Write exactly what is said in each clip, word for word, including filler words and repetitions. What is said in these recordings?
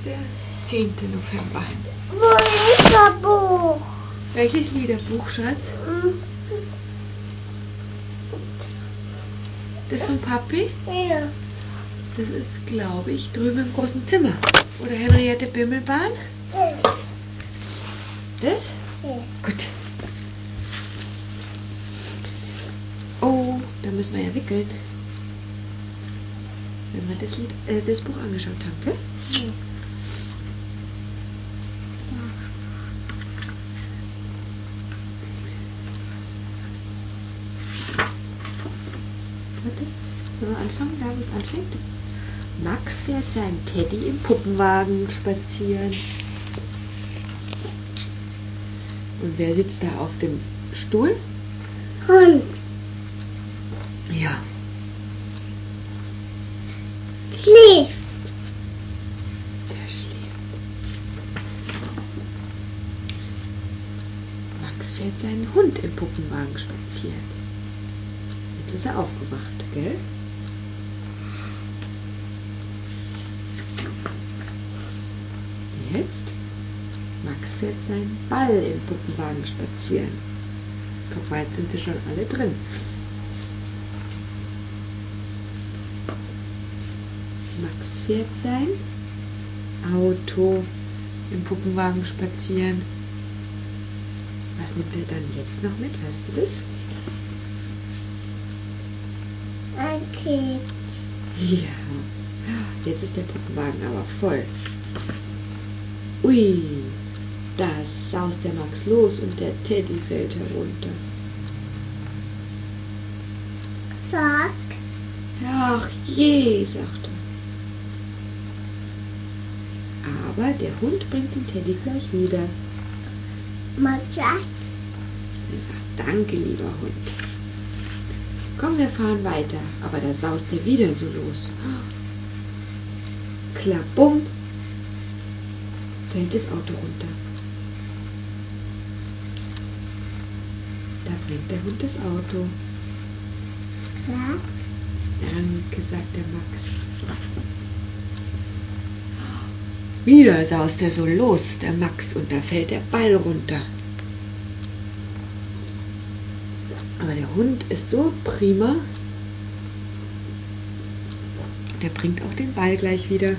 ist der zehnte November. Wo ist das Buch? Welches Liederbuch, Schatz? Hm. Das von Papi? Ja. Das ist, glaube ich, drüben im großen Zimmer. Oder Henriette Bimmelbahn? Ja. Das? Ja. Gut. Oh, da müssen wir ja wickeln. Wenn wir das, Lied, äh, das Buch angeschaut haben, gell? Ja. Warte, sollen wir anfangen, da wo es anfängt? Max fährt seinen Teddy im Puppenwagen spazieren. Und wer sitzt da auf dem Stuhl? Hund. Ja. Schläft. Der schläft. Max fährt seinen Hund im Puppenwagen spazieren. Jetzt ist er aufgewacht, gell? Jetzt? Max fährt seinen Ball im Puppenwagen spazieren. Guck mal, jetzt sind sie schon alle drin. Max fährt sein Auto im Puppenwagen spazieren. Was nimmt er dann jetzt noch mit? Weißt du das? Ein Keks. Ja. Jetzt ist der Puppenwagen aber voll. Ui, da saust der Max los und der Teddy fällt herunter. Sag. Ach je, sagt er. Aber der Hund bringt den Teddy gleich wieder. Matcha. Er sagt, danke, lieber Hund. Komm, wir fahren weiter. Aber da saust er wieder so los. Klappum, fällt das Auto runter. Da bringt der Hund das Auto. Ja. Danke, sagt der Max. Wieder saust er so los, der Max, und da fällt der Ball runter. Aber der Hund ist so prima, der bringt auch den Ball gleich wieder.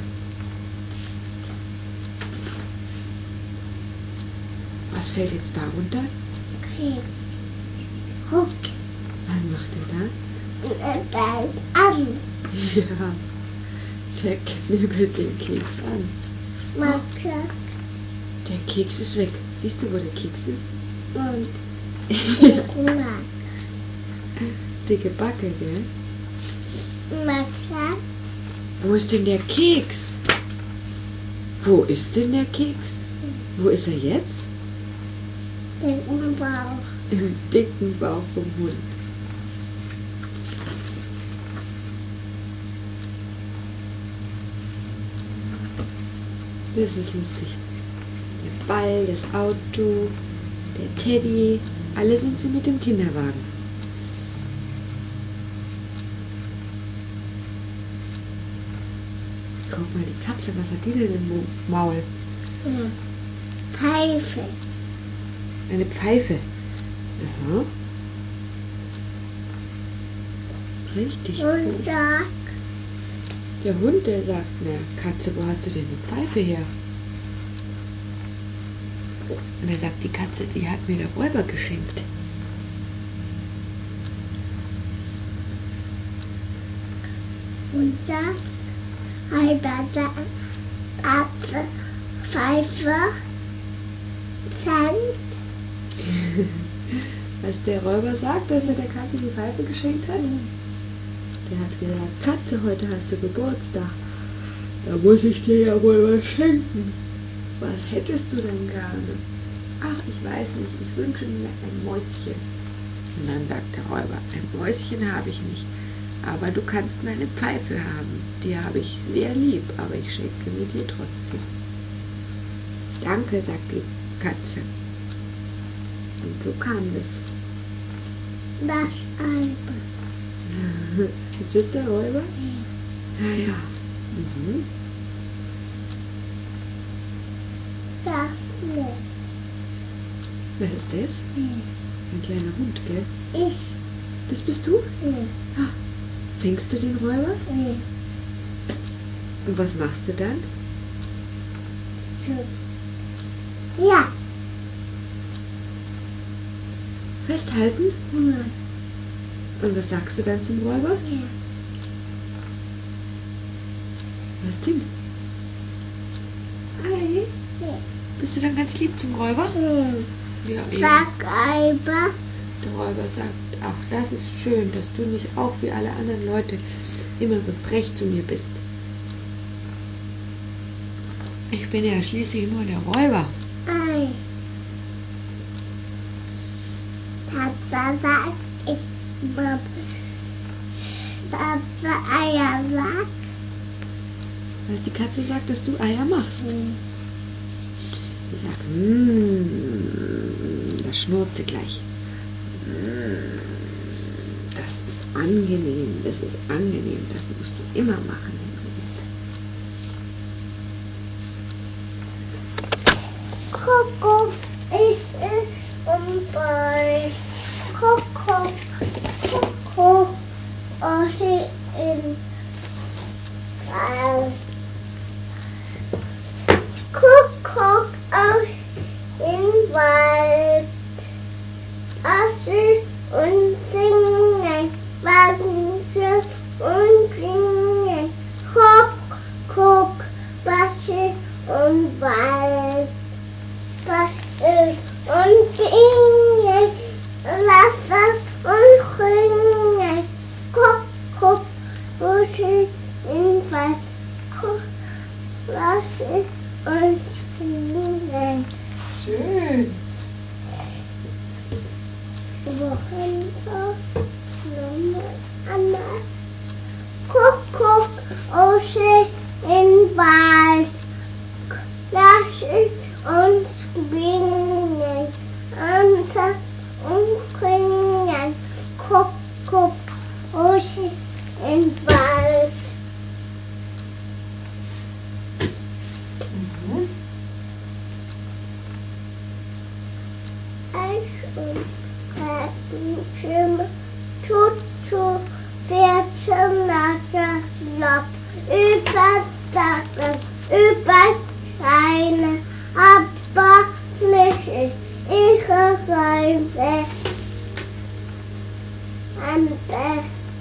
Was fällt jetzt da runter? Keks. Huck. Was macht er da? Und er bleibt an. Ja, der knibbelt den Keks an. Matcha. Der Keks ist weg. Siehst du, wo der Keks ist? Und Kuchen. Dicke Backe, gell? Matcha. Wo ist denn der Keks? Wo ist denn der Keks? Wo ist er jetzt? Den Bauch. Im dicken Bauch vom Hund. Das ist lustig. Der Ball, das Auto, der Teddy, alle sind sie mit dem Kinderwagen. Guck mal, die Katze, was hat die denn im Maul? Ja. Pfeife. Eine Pfeife. Aha. Richtig cool. Und sag. Der Hund, der sagt, na Katze, wo hast du denn die Pfeife her? Und er sagt, die Katze, die hat mir der Räuber geschenkt. Und sag. Halber Apfel. Pfeife. Cent. Was der Räuber sagt, dass er der Katze die Pfeife geschenkt hat? Der hat gesagt, Katze, heute hast du Geburtstag. Da muss ich dir ja wohl was schenken. Was hättest du denn gerne? Ach, ich weiß nicht, ich wünsche mir ein Mäuschen. Und dann sagt der Räuber, ein Mäuschen habe ich nicht, aber du kannst meine Pfeife haben. Die habe ich sehr lieb, aber ich schenke mir dir trotzdem. Danke, sagt die Katze. Und so kam es. Das Albe. Ist das der Räuber? Ja. Ja, ja. Mhm. Das nicht. Was ist das? Nee. Ein kleiner Hund, gell? Ich. Das bist du? Nee. Ah, fängst du den Räuber? Nee. Und was machst du dann? So. Ja. Festhalten? Nein. Und was sagst du dann zum Räuber? Ja. Was denn? Ei. Nee. Bist du dann ganz lieb zum Räuber? Nee. Ja, eben. Sag aber. Der Räuber sagt, ach, das ist schön, dass du nicht auch wie alle anderen Leute immer so frech zu mir bist. Ich bin ja schließlich nur der Räuber. Ei. Papa sagt, ich Papa Eier sagt. Was die Katze sagt, dass du Eier machst. Hm. Die sagt, mmm, das schnurrt sie gleich. Mm, das ist angenehm, das ist angenehm, das musst du immer machen, Henriette. Kuckuck, ich ist um bei. Kuckuck, Kuckuck, Ossi in Wald. Kuckuck, Ossi in Wald. Ossi und singen, Wagense und singen. Kuck, kuck, Ossi und Wald. Basteln und singen, Wasser und singen. Kuck, kuck, Ossi in Wald. Kuck, Ossi und singen. Schön. Wohin soll Nummer anders? Kuck, kuck, Ossi in Wald. Lass es uns springen, tanzen und singen. Kuck, kuck, Ossi in Wald. Mhm. Eis und Kartenschirme, Tutu, Pferdchen, Natter, Lob, über Sachen, über Steine, aber nicht in ihre Räume. An der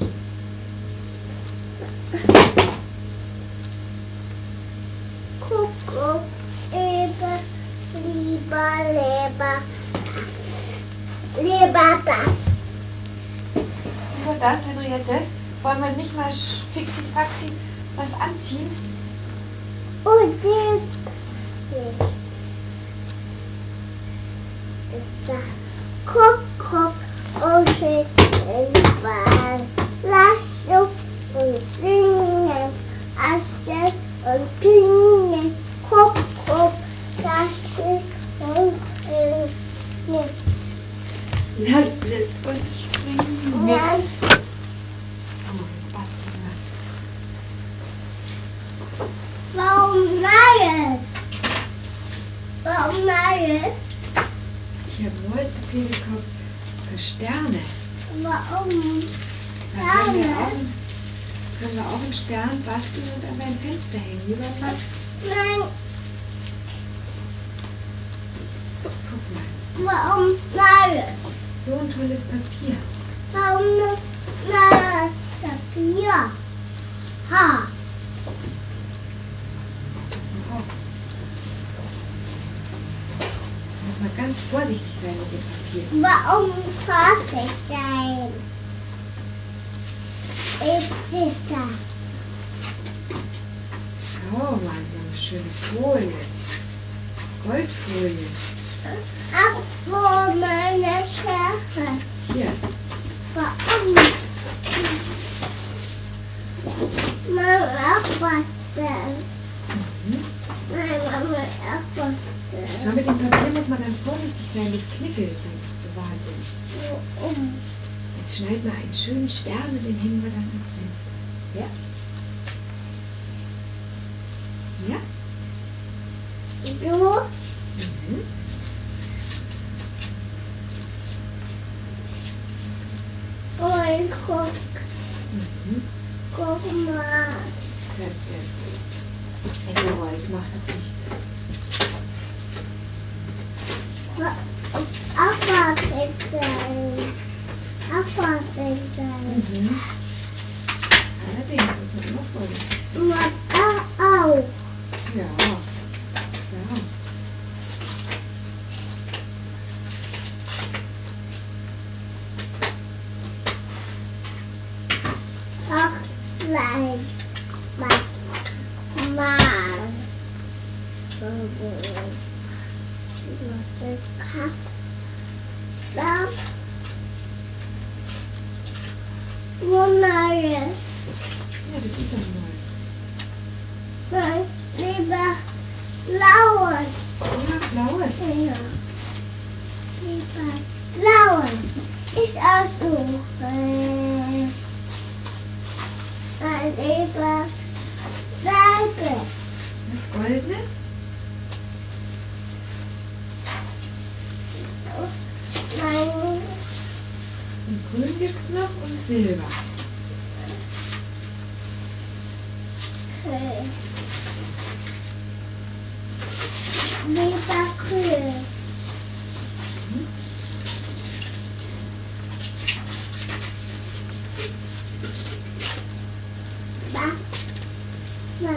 Kuckuck, über lieber Leber, lieber das. Lieber das, Henriette, wollen wir nicht mal fixi-faxi was anziehen? Und jetzt nicht. Ist das Kuckuck, Ossi in Wald. Lass uns und singen, Aschen und singen. Kuckuck, lass uns und singen. Lass es uns springen. Ja. So, jetzt basteln wir. Warum Neues? Warum Neues? Ich habe neues Papier gekauft für Sterne. Warum? Da können wir, Sterne? auch, können wir auch einen Stern basteln und an dein Fenster hängen. Wie beim Mann. Nein, Guck mal, warum Neues? so ein tolles Papier. Warum neues Papier? Ha. Oh. Muss man ganz vorsichtig sein mit dem Papier. Warum Vorsicht sein? Ist es da? Schau mal, so eine schöne Folie. Goldfolie. Ach, wo meine Schärfe? Hier. Warum? Mama, was denn? Mhm. Nein, Mama, was Schau, denn? mit dem Papier muss man ganz vorsichtig sein. Das knickelt so, so wahnsinnig. Warum? Jetzt schneid mal einen schönen Stern und den hängen wir dann ans Fenster. Ja? Ja? Du? Leroy, ich mach doch nichts. Abwarten. Abwarten. Mhm. Allerdings, muss man immer vorsichtig sein. Und auch. Ja. Ja. Auch klein. Mal. Mal. Dann. Wo Neues. Ja, das ist doch neu. Nein, lieber Blaues. Ja, blaues. Ja. Lieber Blaues. Ich aussuche. Ein lieber Blaues. Das goldene? Nein. Und grün gibt's noch und silber. Okay. Lieber Grün. Mhm. Da. Da.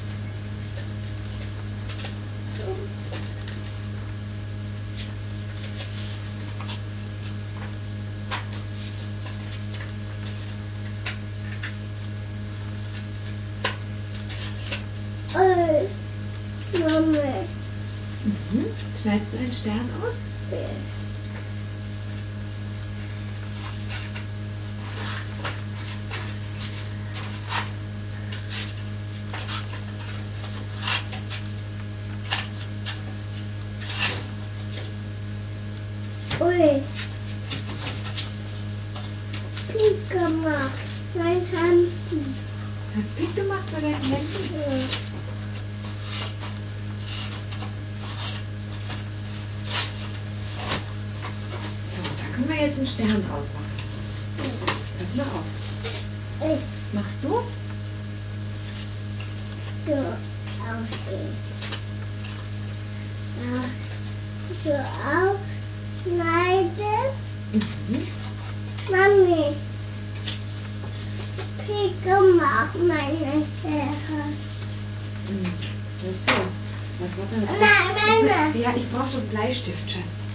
Äh, Mama. Mhm. Schneidest du einen Stern aus? Ui. Pink gemacht. Mein Händen. Hat Pick gemacht bei deinen Händen? Ja. So, da können wir jetzt einen Stern draus machen. Pass mal auf. Ich Machst du? so aufstehen. Ja. So aufschneiden. Mhm. Mami. Pink gemacht, meine Schere. Mhm. Ach so. Was war denn? Nein, meine. Ja, ich brauche schon Bleistift, Schatz.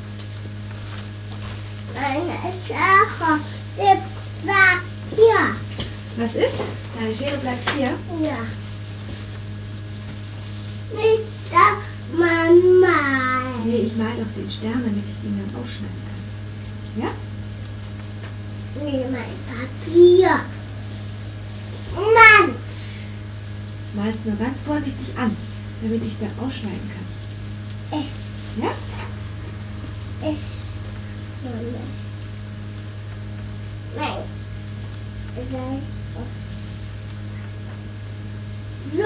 Meine Schere. Die war hier. Was ist? Deine Schere bleibt hier. Ja. Nicht da, Mama. Nee, ich mal doch den Stern, damit ich ihn dann ausschneiden kann. Ja? Nee, mein Papier. Mann. Malst nur ganz vorsichtig an, damit ich es dann ausschneiden kann. Ich, Ja? ich. Mama. Nein. Nein. So.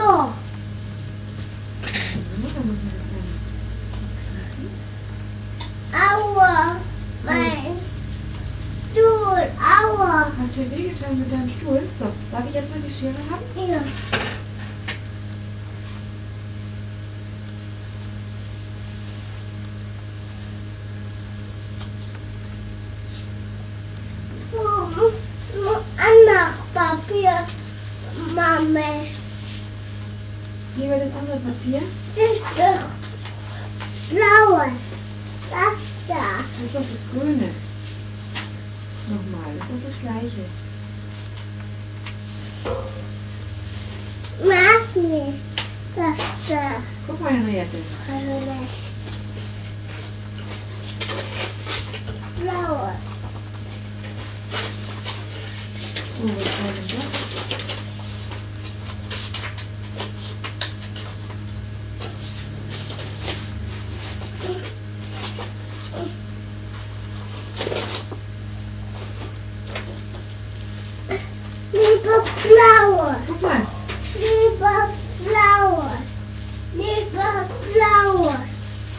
So, dann muss man das dann. Aua. Mein Stuhl. Aua. Hast du dir wehgetan mit deinem Stuhl? So, darf ich jetzt mal die Schere haben? Ja. Anderes Papier, Mama. Hier über das andere Papier. Das ist doch blaues. Das da. Das ist doch das Grüne. Nochmal, das ist doch das Gleiche. Mag nicht. Das da. Guck mal, Henriette. Blaues. Oh, was war denn das? Lieber blaues. Guck mal. Lieber blaues. Lieber blaues.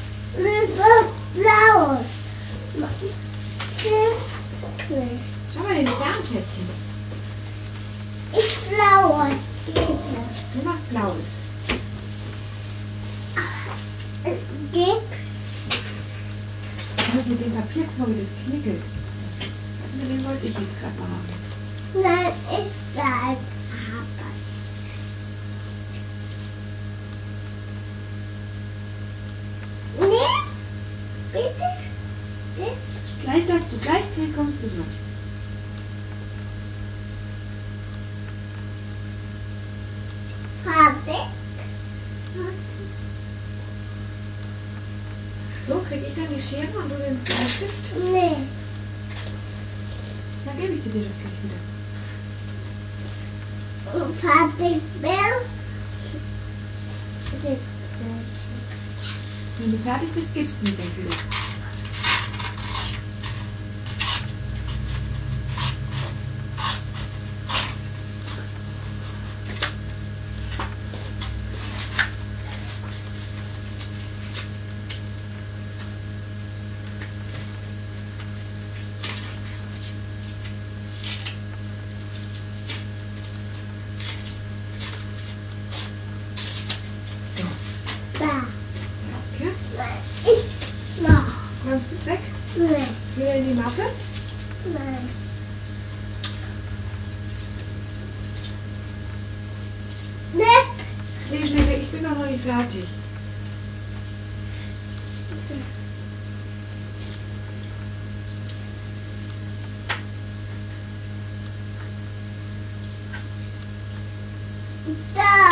Gib. Was mit dem Papier, guck mal, wie das knickelt. Den wollte ich jetzt gerade mal haben. Nein, ist dein Papa. Nee, bitte. Nee. Gleich darfst du, gleich kommst du dran. Fertig. So, krieg ich dann die Schere und du den Bleistift? Nee. Dann gebe ich sie dir doch gleich wieder. Fertig bist. Wenn du fertig bist, gibst du mir gleich wieder. Da. Danke. Ich noch. Räumst du es weg? Nee. Wieder in die Mappe? Nein. Nee. Nee, schnell weg, ich bin doch noch nicht fertig. Da.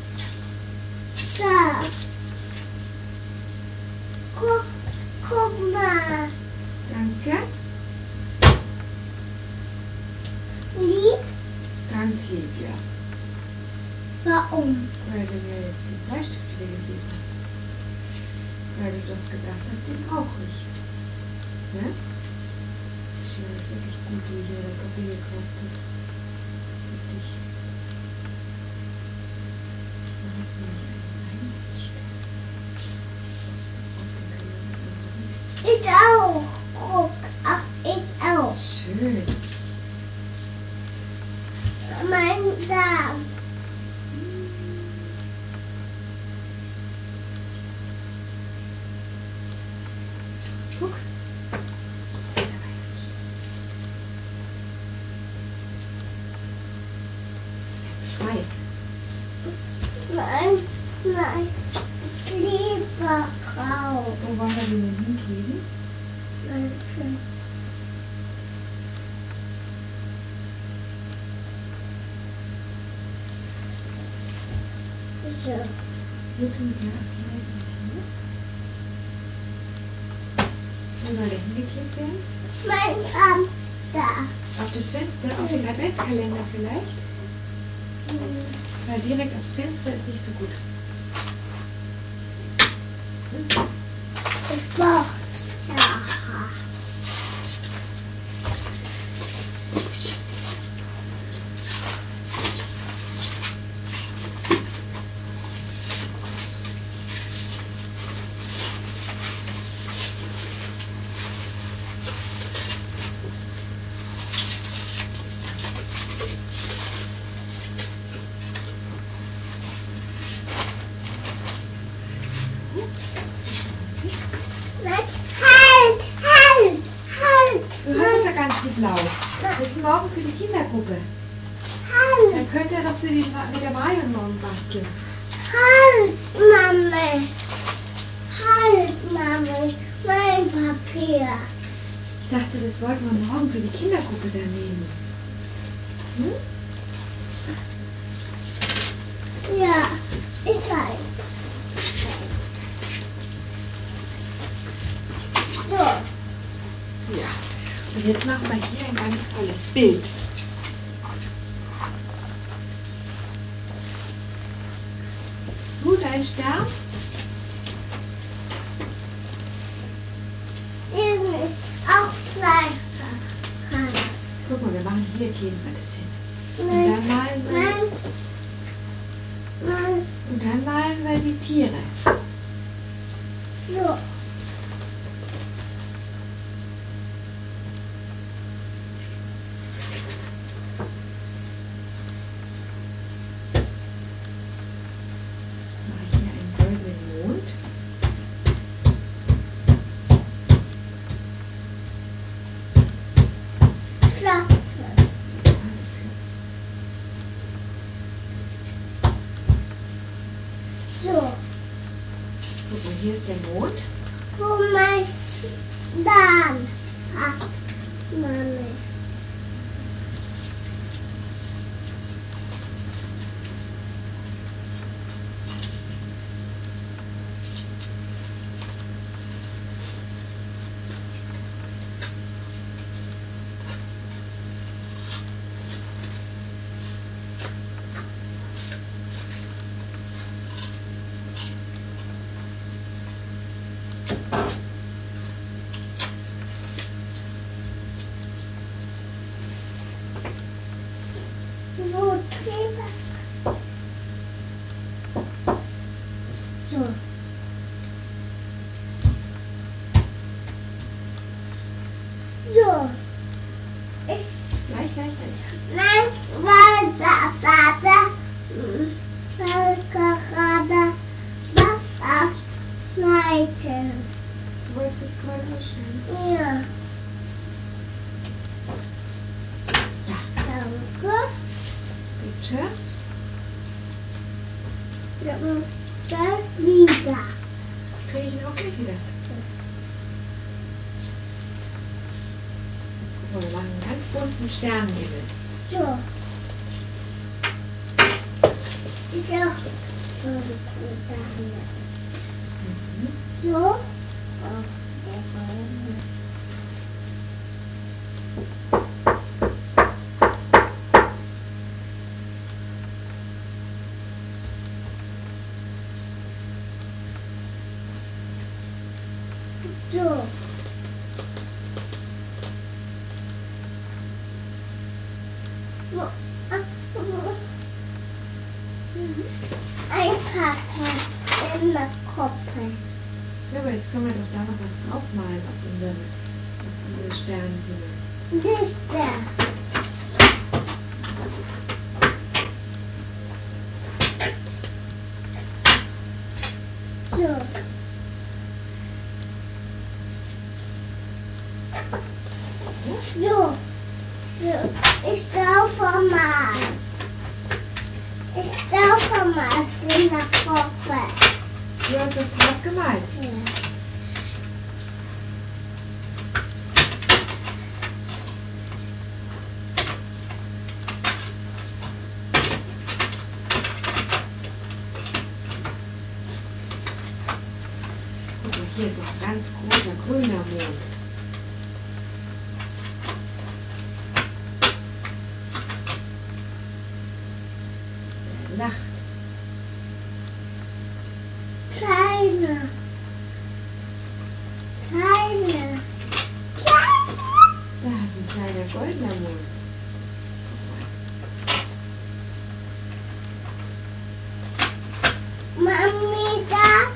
Da. Guck, guck mal. Danke. Lieb. Ganz lieb, ja. Warum? Weil du mir jetzt den Bleistift wieder gegeben hast. Weil du doch gedacht hast, den brauche ich. Ne? Die Schere ist wirklich gut, wie ich mir der Kaffee gekauft habe. Für dich. Man hat sie nicht eingestellt. Ich auch. Guck. Ach, ich auch. Schön. Mein Darm. Guck. Schweif. Mein, mein lieber Grau. Wo wollen wir den denn hinkleben? Danke. So. Hier tun wir abgleiten. Wo soll der hingeklebt werden? Mein Arm da. Auf das Fenster? Auf den Adventskalender vielleicht? Weil direkt aufs Fenster ist nicht so gut. Ich brauch ja. Halt, halt, halt. Du hörst ja ganz gut laut. Das ist morgen für die Kindergruppe. Halt, Dann könnt ihr doch für die, mit der Marion morgen basteln. halt, Mama. Halt, Mama. Mein Papier. Ich dachte, das wollten wir morgen für die Kindergruppe dann nehmen. Hm? Ja, ich weiß. So. Ja. Und jetzt machen wir hier ein ganz tolles Bild. Du, dein Stern? Eben ist auch Fleisch. Guck mal, wir machen hier, kleben wir das hin. Und Nein, dann malen wir, nein, nein, und dann malen wir die Tiere. so. Mache ich hier einen goldenen Mond. So. Guck mal, hier ist der Mond. Guck mal, dann. Ah, Mami. So, Kleber. So. So. Ich. Gleich, gleich, gleich. Nein, weil da, da, da. Weil gerade was abschneiden. Du wolltest das Gold ausstellen. Ja. Ja. Danke. Bitte. Ja, dann wieder. Kriege ich ihn auch gleich wieder. Guck mal, wir machen einen ganz bunten Sternenhimmel. So. Ich auch. So, dann. Mhm. So. Oh, der Baum. So. So. Ah, oh. Ein Kacke in der Koppel. Ja, aber jetzt können wir doch da noch was draufmalen auf unseren, auf unseren Sternenhimmel. Das ist der. So. So. So. Ich laufe mal. Ich laufe mal in der Koppel. Du hast das drauf gemalt. Ja. Guck mal, hier ist noch ein ganz großer grüner Mond. Der lacht. Kleine. Kleine. Kleine. Da ist ein kleiner goldener Mond. Mami sagt.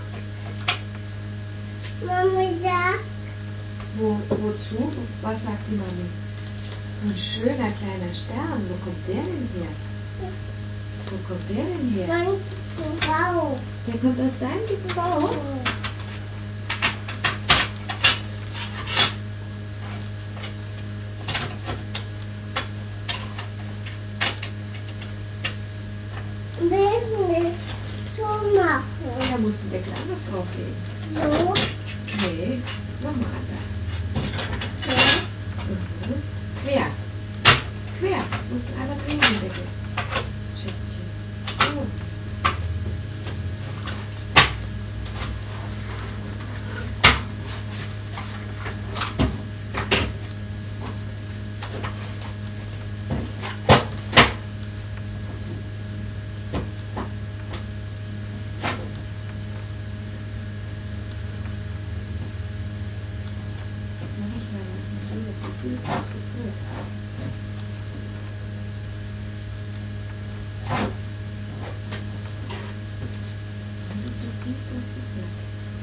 Mami sagt. Wo, wozu? Was sagt die Mami? So ein schöner kleiner Stern. Wo kommt der denn her? Wo kommt der denn her? Mein Frau. Der kommt aus deinem dicken Bauch. Will nicht so machen. Da musst du Deckel anders drauflegen. So. Nee, mach mal anders. So. Mhm. Quer. Quer. Musst du einmal drehen den Deckel. Schätzchen. So. Mach ich mal was. Mal sehen, ob du siehst, was das wird. Und ob du siehst, was das wird.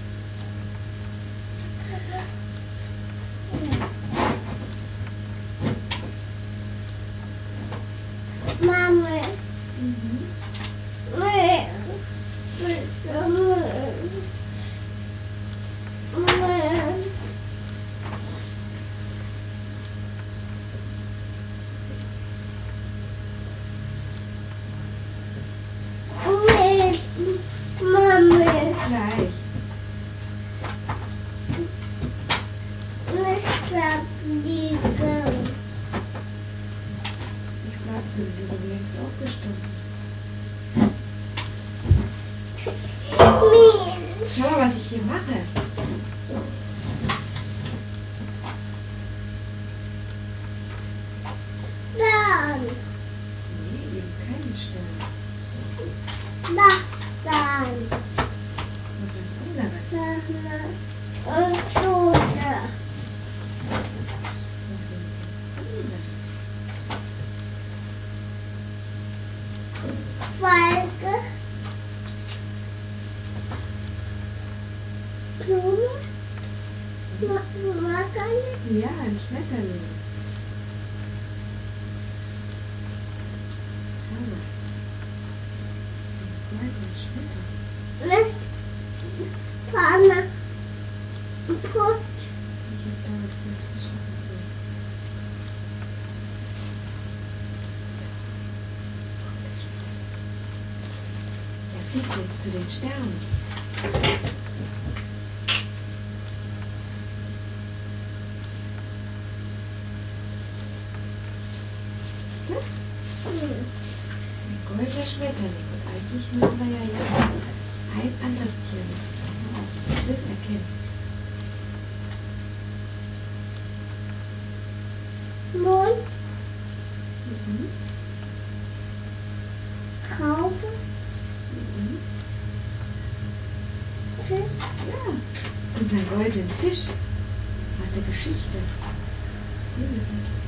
Mami. Mhm. Mami. Mami. hier mache. Dann. Nee, eben keinen Stern. Da, dann. Und was anderes. Und Soße. Was sind das andere? Falke. Blume. Wackern. Ja, ein Schmetterling. Schau mal. Ein goldener Schmetterling. Pfanne. Putz. Ich hab da was ganz geschaffen. Er fliegt jetzt zu den Sternen. Ein goldener Schmetterling. Und eigentlich müssen wir ja jetzt ein anderes Tier machen. Pass mal auf, ob du das erkennst. Mond. Mhm. Raupe. Mhm. Fisch. Ja, unseren goldenen Fisch aus der Geschichte. Den müssen wir